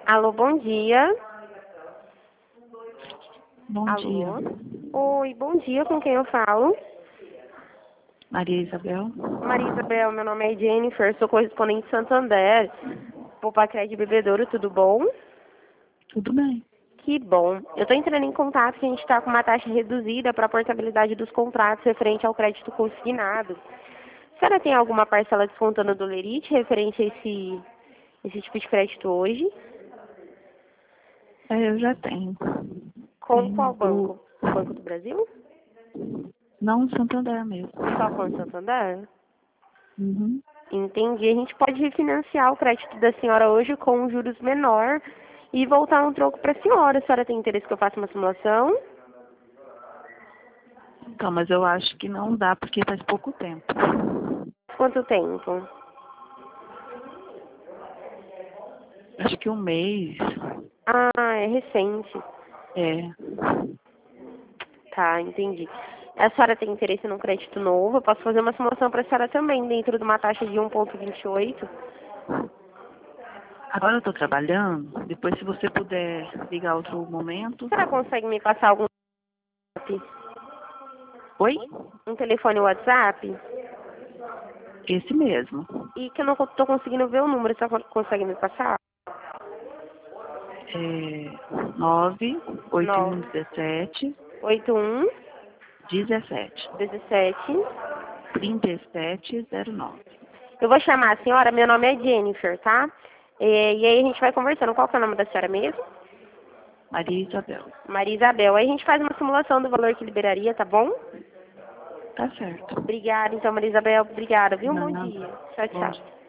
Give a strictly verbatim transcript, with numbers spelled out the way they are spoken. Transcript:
Alô, bom dia. Bom Alô? dia. Oi, bom dia, com quem eu falo? Maria Isabel. Maria Isabel, meu nome é Jennifer, sou correspondente de Santander. Poupa Crédito Bebedouro, tudo bom? Tudo bem. Que bom. Eu estou entrando em contato que a gente está com uma taxa reduzida para a portabilidade dos contratos referente ao crédito consignado. A senhora tem alguma parcela descontando do Lerite referente a esse, esse tipo de crédito hoje? É, eu já tenho. Com Tenho qual do... banco? O Banco do Brasil? Não, Santander mesmo. Só com o Santander? Uhum. Entendi. A gente pode refinanciar o crédito da senhora hoje com um juros menor e voltar um troco para a senhora. A senhora tem interesse que eu faça uma simulação? Então, mas eu acho que não dá porque faz pouco tempo. Quanto tempo? Acho que um mês. Ah, é recente. É. Tá, entendi. A senhora tem interesse num crédito novo? Eu posso fazer uma simulação para a senhora também, dentro de uma taxa de um vírgula vinte e oito. Agora eu tô trabalhando. Depois, se você puder ligar outro momento. A senhora consegue me passar algum WhatsApp? Oi? Um telefone WhatsApp? Esse mesmo. E que eu não estou conseguindo ver o número. A senhora consegue me passar? É nove oito um nove dezessete oito um dezessete dezessete. trinta e sete zero nove. Eu vou chamar a senhora, meu nome é Jennifer, tá? E, e aí a gente vai conversando. Qual que é o nome da senhora mesmo? Maria Isabel. Maria Isabel. Aí a gente faz uma simulação do valor que liberaria, tá bom? Tá certo. Obrigada, então, Maria Isabel. Obrigada, viu? Um bom Nada. dia. Tchau, Bom tchau. dia.